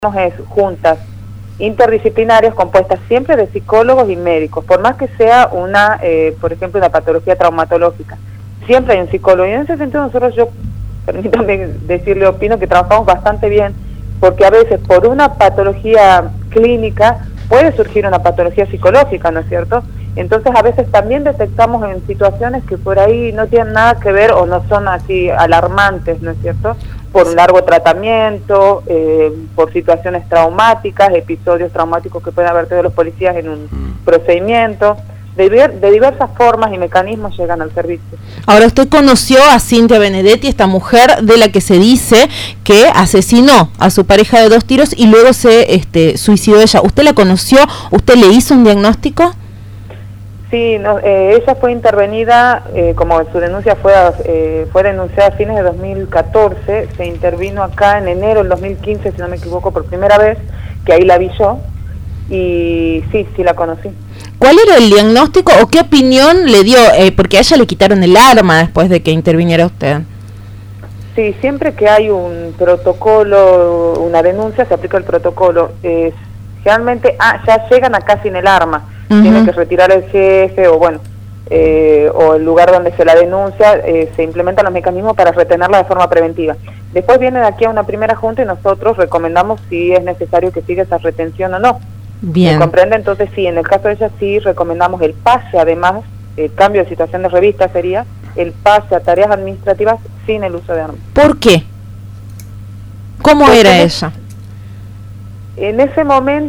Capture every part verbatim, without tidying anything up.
es juntas interdisciplinarias compuestas siempre de psicólogos y médicos, por más que sea una, eh, por ejemplo, una patología traumatológica, siempre hay un psicólogo, y en ese sentido nosotros, yo, permítame decirle, opino que trabajamos bastante bien, porque a veces por una patología clínica puede surgir una patología psicológica, ¿no es cierto? Entonces a veces también detectamos en situaciones que por ahí no tienen nada que ver o no son así alarmantes, ¿no es cierto?, por un largo tratamiento, eh, por situaciones traumáticas, episodios traumáticos que pueden haber tenido los policías en un mm. procedimiento. De, de diversas formas y mecanismos llegan al servicio. Ahora, usted conoció a Cintia Benedetti, esta mujer de la que se dice que asesinó a su pareja de dos tiros y luego se este, suicidó ella. ¿Usted la conoció? ¿Usted le hizo un diagnóstico? Sí, no, eh, ella fue intervenida, eh, como su denuncia fue eh, fue denunciada a fines de dos mil catorce, se intervino acá en enero del dos mil quince, si no me equivoco, por primera vez, que ahí la vi yo, y sí, sí la conocí. ¿Cuál era el diagnóstico o qué opinión le dio? Eh, porque a ella le quitaron el arma después de que interviniera usted. Sí, siempre que hay un protocolo, una denuncia, se aplica el protocolo. Eh, generalmente ah, ya llegan acá sin el arma. Uh-huh. Tiene que retirar el jefe o bueno, eh, o el lugar donde se la denuncia, eh, se implementan los mecanismos para retenerla de forma preventiva. Después viene de aquí a una primera junta y nosotros recomendamos si es necesario que siga esa retención o no. Bien. ¿Me comprende? Entonces sí, en el caso de ella sí recomendamos el pase, además, el cambio de situación de revista sería el pase a tareas administrativas sin el uso de armas. ¿Por qué? ¿Cómo Porque era ella? En ese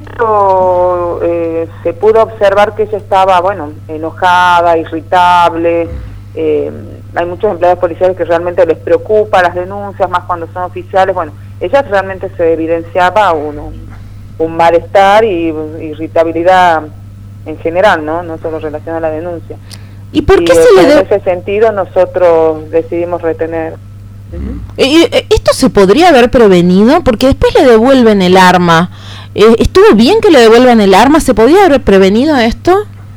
momento eh, se pudo observar que ella estaba, bueno, enojada, irritable. Eh, hay muchos empleados policiales que realmente les preocupa las denuncias, más cuando son oficiales. Bueno, ella realmente se evidenciaba un, un malestar y irritabilidad en general, ¿no? No solo relacionada a la denuncia. ¿Y por qué y, se le de... de... En ese sentido nosotros decidimos retener. Uh-huh. eh, ¿Esto se podría haber prevenido? Porque después le devuelven el arma. Eh, ¿Estuvo bien que le devuelvan el arma? ¿Se podía haber prevenido esto?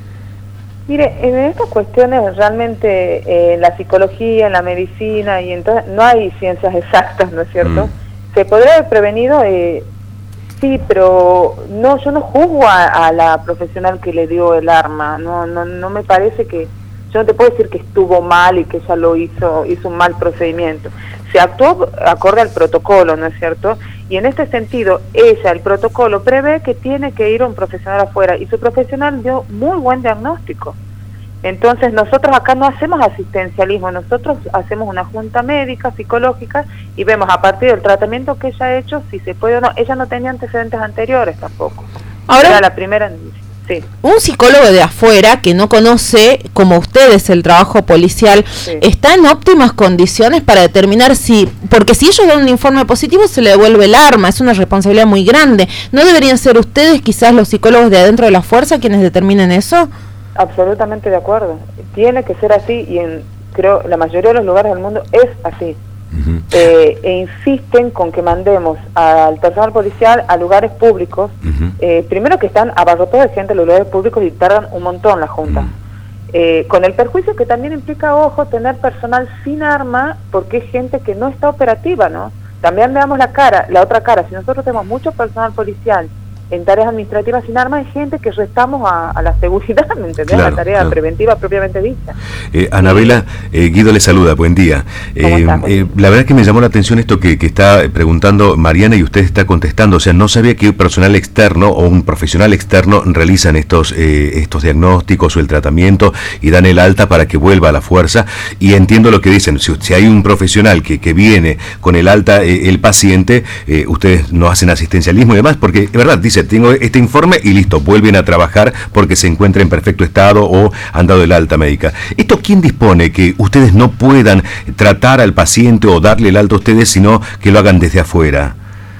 Mire, en estas cuestiones realmente eh, en la psicología, en la medicina, y entonces no hay ciencias exactas, ¿no es cierto? Mm. ¿Se podría haber prevenido? Eh, sí, pero no, yo no juzgo a, a la profesional que le dio el arma. No, no, no me parece que... Yo no te puedo decir que estuvo mal y que ella lo hizo, hizo un mal procedimiento. Se actuó acorde al protocolo, ¿no es cierto? Y en este sentido, ella, el protocolo, prevé que tiene que ir un profesional afuera, y su profesional dio muy buen diagnóstico. Entonces, nosotros acá no hacemos asistencialismo, nosotros hacemos una junta médica, psicológica, y vemos a partir del tratamiento que ella ha hecho, si se puede o no. Ella no tenía antecedentes anteriores tampoco. Ahora, era la primera... Sí. Un psicólogo de afuera que no conoce, como ustedes, el trabajo policial, sí, ¿está en óptimas condiciones para determinar si, porque si ellos dan un informe positivo se le devuelve el arma, es una responsabilidad muy grande? ¿No deberían ser ustedes, quizás los psicólogos de adentro de la fuerza, quienes determinen eso? Absolutamente de acuerdo. Tiene que ser así, y en, creo, la mayoría de los lugares del mundo es así. Uh-huh. eh, e insisten con que mandemos al personal policial a lugares públicos, uh-huh, eh, primero que están abarrotados de gente en los lugares públicos y tardan un montón la junta, uh-huh, eh, con el perjuicio que también implica, ojo, tener personal sin arma, porque es gente que no está operativa, ¿no? También veamos la cara, la otra cara. Si nosotros tenemos mucho personal policial en tareas administrativas sin armas, hay gente que restamos a, a la seguridad, ¿me entendés? Claro, la tarea claro. preventiva propiamente dicha. Eh, Anabela, eh, Guido le saluda, buen día. Eh, eh, la verdad que me llamó la atención esto que, que está preguntando Mariana y usted está contestando, o sea, no sabía que un personal externo o un profesional externo realizan estos, eh, estos diagnósticos o el tratamiento y dan el alta para que vuelva a la fuerza, y entiendo lo que dicen, si, si hay un profesional que, que viene con el alta eh, el paciente, eh, ustedes no hacen asistencialismo y demás, porque es verdad, dice, tengo este informe y listo, vuelven a trabajar porque se encuentra en perfecto estado o han dado el alta médica. ¿Esto quién dispone que ustedes no puedan tratar al paciente o darle el alta a ustedes, sino que lo hagan desde afuera?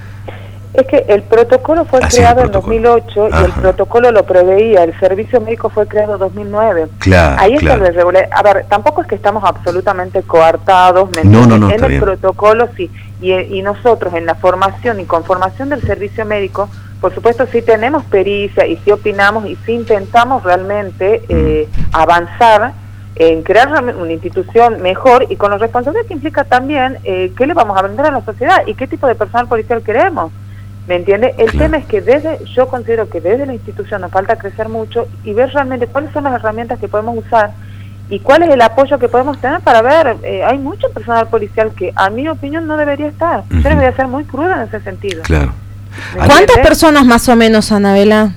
Es que el protocolo fue Así creado el en dos mil ocho. Ajá. Y el protocolo lo preveía, el servicio médico fue creado en dos mil nueve. Claro, Ahí claro. está el regular. A ver, tampoco es que estamos absolutamente coartados, ¿me no, no, no, en el bien. protocolo sí, y, y nosotros en la formación y conformación del servicio médico, por supuesto sí tenemos pericia y sí opinamos y sí intentamos realmente eh, avanzar en crear una institución mejor y con los responsables que implica también eh, qué le vamos a vender a la sociedad y qué tipo de personal policial queremos. ¿Me entiende? El Claro. tema es que desde, yo considero que desde la institución nos falta crecer mucho y ver realmente cuáles son las herramientas que podemos usar y cuál es el apoyo que podemos tener para ver, eh, hay mucho personal policial que a mi opinión no debería estar. Uh-huh. Yo debería ser muy cruda en ese sentido. Claro. ¿Cuántas ¿Entiendes? personas más o menos, Anabela?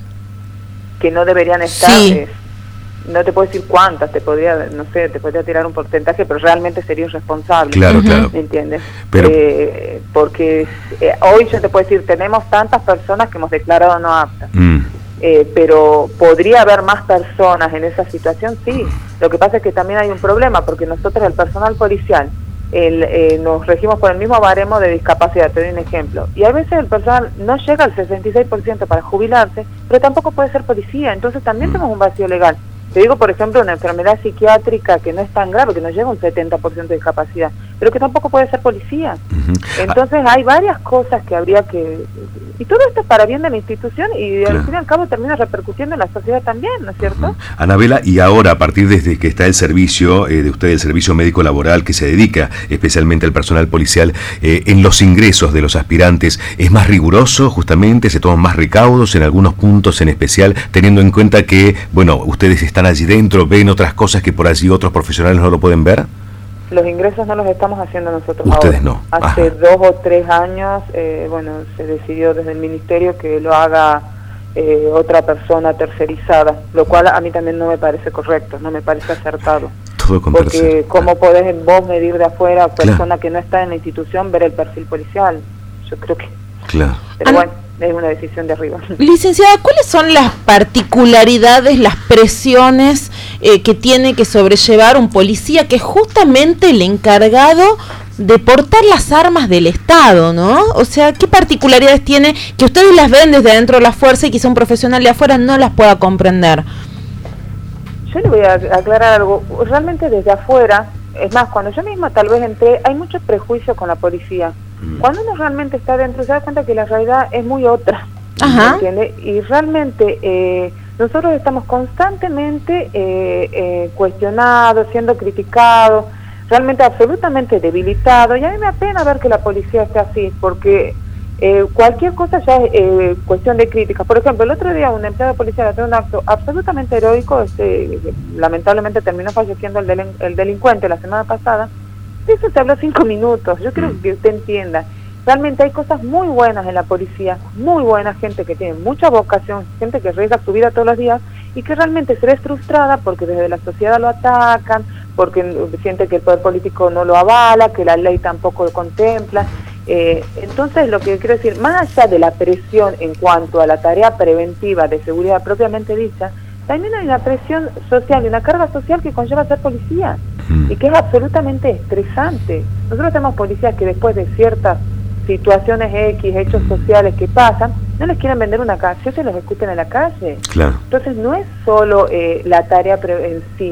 Que no deberían estar. Sí. Eh, no te puedo decir cuántas, te podría, no sé, te podría tirar un porcentaje, pero realmente sería irresponsable. Claro, Ujú. claro. ¿Me entiendes? Pero- Eh, porque eh, hoy yo te puedo decir, tenemos tantas personas que hemos declarado no aptas. Mm. Eh, pero podría haber más personas en esa situación, sí. Lo que pasa es que también hay un problema, porque nosotros, el personal policial, el, eh, nos regimos por el mismo baremo de discapacidad, te doy un ejemplo. Y a veces el personal no llega al sesenta y seis por ciento para jubilarse, pero tampoco puede ser policía, entonces también tenemos un vacío legal. Te digo, por ejemplo, una enfermedad psiquiátrica que no es tan grave, que no llega a un setenta por ciento de discapacidad, pero que tampoco puede ser policía. Ujú. Entonces hay varias cosas que habría que... Y todo esto es para bien de la institución y Claro. al fin y al cabo termina repercutiendo en la sociedad también, ¿no es cierto? Ujú. Anabela, y ahora, a partir desde que está el servicio eh, de usted, el servicio médico laboral que se dedica especialmente al personal policial, eh, en los ingresos de los aspirantes, ¿es más riguroso justamente? ¿Se toman más recaudos en algunos puntos en especial, teniendo en cuenta que, bueno, ustedes están allí dentro, ven otras cosas que por allí otros profesionales no lo pueden ver? Los ingresos no los estamos haciendo nosotros Ustedes ahora. no. Hace Ajá. dos o tres años, eh, bueno, se decidió desde el ministerio que lo haga eh, otra persona tercerizada, lo cual a mí también no me parece correcto, no me parece acertado. Todo con Porque tercero. cómo podés en vos medir de afuera, Claro. persona que no está en la institución, ver el perfil policial. Yo creo que... Claro. Pero Ana- bueno, es una decisión de arriba. Licenciada, ¿cuáles son las particularidades, las presiones eh, que tiene que sobrellevar un policía que es justamente el encargado de portar las armas del Estado, ¿no? O sea, ¿qué particularidades tiene que ustedes las ven desde dentro de la fuerza y quizá un profesional de afuera no las pueda comprender? Yo le voy a aclarar algo. Realmente desde afuera, es más, cuando yo misma tal vez entré, hay mucho prejuicio con la policía. Mm. Cuando uno realmente está dentro, se da cuenta que la realidad es muy otra. Ajá. ¿Me entiende? Y realmente eh, nosotros estamos constantemente eh, eh, cuestionados, siendo criticados, realmente absolutamente debilitados. Y a mí me apena ver que la policía esté así, porque eh, cualquier cosa ya es eh, cuestión de críticas. Por ejemplo, el otro día un empleado policial hace un acto absolutamente heroico, este, lamentablemente terminó falleciendo el, delin- el delincuente la semana pasada. De eso se habló cinco minutos. Yo quiero que usted entienda. Realmente hay cosas muy buenas en la policía, muy buena gente que tiene mucha vocación, gente que arriesga su vida todos los días y que realmente se ve frustrada porque desde la sociedad lo atacan, porque siente que el poder político no lo avala, que la ley tampoco lo contempla. Eh, entonces, lo que quiero decir, más allá de la presión en cuanto a la tarea preventiva de seguridad propiamente dicha, también hay una presión social y una carga social que conlleva ser policía y que es absolutamente estresante. Nosotros tenemos policías que después de ciertas situaciones X, hechos sociales que pasan, no les quieren vender una canción, se los escuchen en la calle. Claro. Entonces no es solo eh, la tarea pre en sí,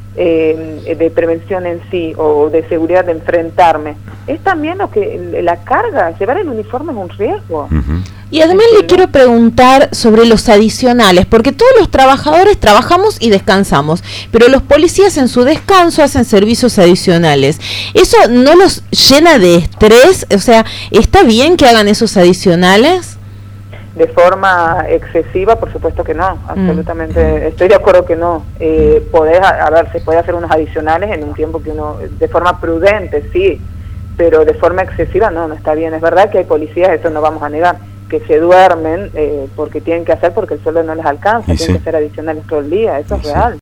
eh, de prevención en sí, o de seguridad de enfrentarme, es también lo que la carga, llevar el uniforme es un riesgo. Ujú. Y además le quiero preguntar sobre los adicionales, porque todos los trabajadores trabajamos y descansamos, pero los policías en su descanso hacen servicios adicionales. ¿Eso no los llena de estrés? O sea, ¿está bien que hagan esos adicionales? De forma excesiva, por supuesto que no, absolutamente, mm. estoy de acuerdo que no. Eh, poder, a, a ver, se puede hacer unos adicionales en un tiempo que uno, de forma prudente, sí, pero de forma excesiva no, no está bien. Es verdad que hay policías, eso no vamos a negar, que se duermen eh, porque tienen que hacer porque el sueldo no les alcanza, Y tienen sí. que hacer adicionales todo el día, eso Y es sí. real.